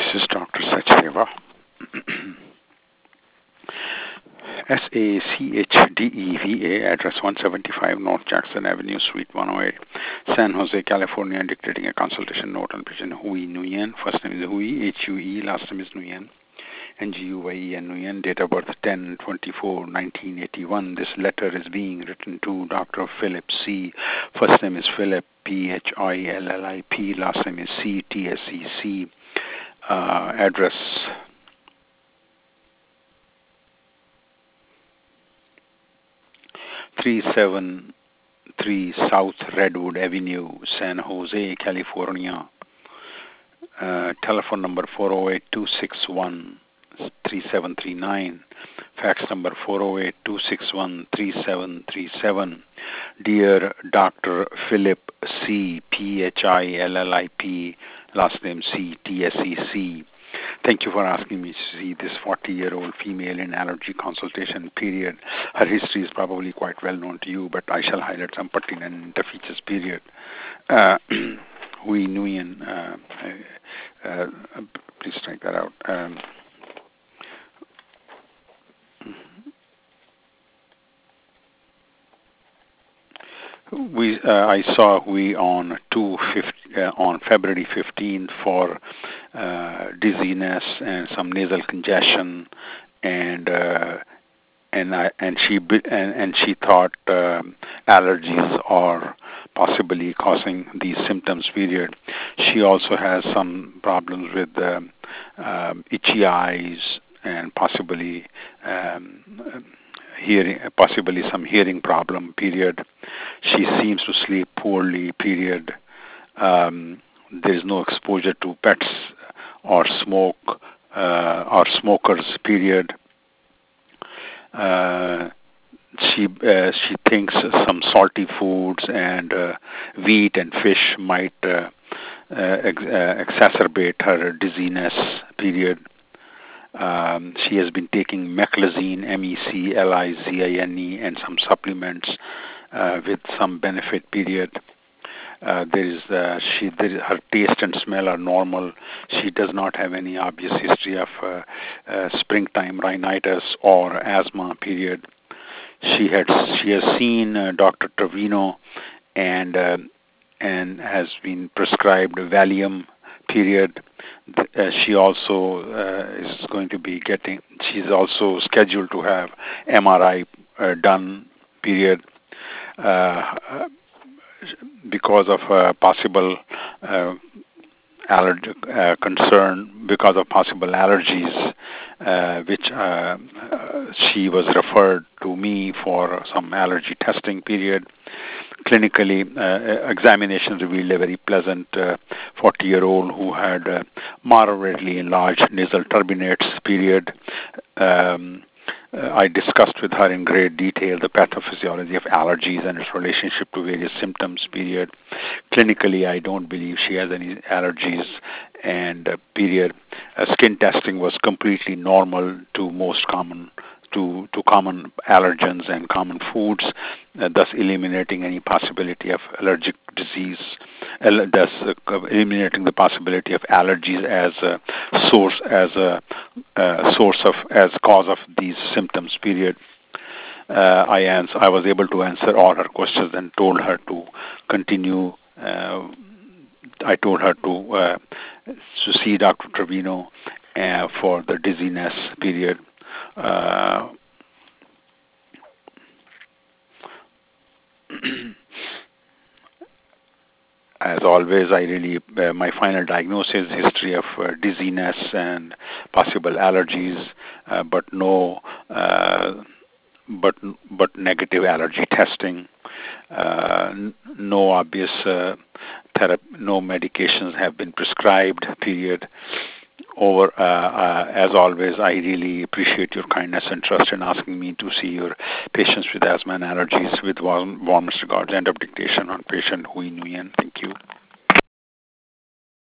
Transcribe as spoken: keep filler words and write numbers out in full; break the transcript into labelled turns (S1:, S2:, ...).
S1: is Doctor Sachdeva. S A C H D E V A, address one seventy-five North Jackson Avenue, Suite one oh eight, San Jose, California, dictating a consultation note on patient Hui Nguyen. First name is Hui, H U E, last name is Nguyen, N G U Y E N Nguyen, date of birth ten twenty-four nineteen eighty-one. This letter is being written to Doctor Philip C. First name is Philip, P H I L L I P, last name is C, T S E C. Uh, address three seven three South Redwood Avenue, San Jose, California. Uh, telephone number four oh eight, two six one, three seven three nine. Fax number four oh eight, two six one, three seven three seven. Dear Doctor Philip C, P H I L L I P, last name C, T S E C. Thank you for asking me to see this forty-year-old female in allergy consultation period. Her history is probably quite well known to you, but I shall highlight some pertinent features period. Uh, Hui Nguyen, uh, uh, uh, please check that out. Um, We uh, I saw we on two uh, on February fifteenth for uh, dizziness and some nasal congestion, and uh, and I and she and, and she thought um, allergies are possibly causing these symptoms. Period. She also has some problems with um, um, itchy eyes and possibly. Um, hearing, possibly some hearing problem, period. She seems to sleep poorly, period. Um, there is no exposure to pets or smoke uh, or smokers, period. Uh, she uh, she thinks some salty foods and uh, wheat and fish might uh, uh, ex- uh, exacerbate her dizziness, period. Um, she has been taking meclizine, M E C L I Z I N E, and some supplements uh, with some benefit, period. Uh, there is uh, she there is, her taste and smell are normal. She does not have any obvious history of uh, uh, springtime rhinitis or asthma, period. She had she has seen uh, Doctor Trevino and uh, and has been prescribed Valium, period. Uh, she also uh, is going to be getting, she's also scheduled to have M R I uh, done, period, uh, because of uh, possible uh, allergy uh, concern, because of possible allergies, uh, which uh, uh, she was referred to me for some allergy testing, period. Clinically, uh, examinations revealed a very pleasant uh, forty-year-old who had uh, moderately enlarged nasal turbinates, period. Um, uh, I discussed with her in great detail the pathophysiology of allergies and its relationship to various symptoms, period. Clinically, I don't believe she has any allergies, and uh, period. Uh, skin testing was completely normal to most common to, to common allergens and common foods, uh, thus eliminating any possibility of allergic disease, uh, thus uh, eliminating the possibility of allergies as a source, as a uh, source of, as cause of these symptoms, period. Uh, I, ans- I was able to answer all her questions and told her to continue. Uh, I told her to, uh, to see Doctor Trevino uh, for the dizziness, period. Uh, as always, I really, uh, my final diagnosis, history of uh, dizziness and possible allergies, uh, but no, uh, but but negative allergy testing, uh, n- no obvious uh, therapy, no medications have been prescribed, period. Over, uh, uh, as always, I really appreciate your kindness and trust in asking me to see your patients with asthma and allergies. With warm, warmest regards. End of dictation on patient Hui Nguyen. Thank you.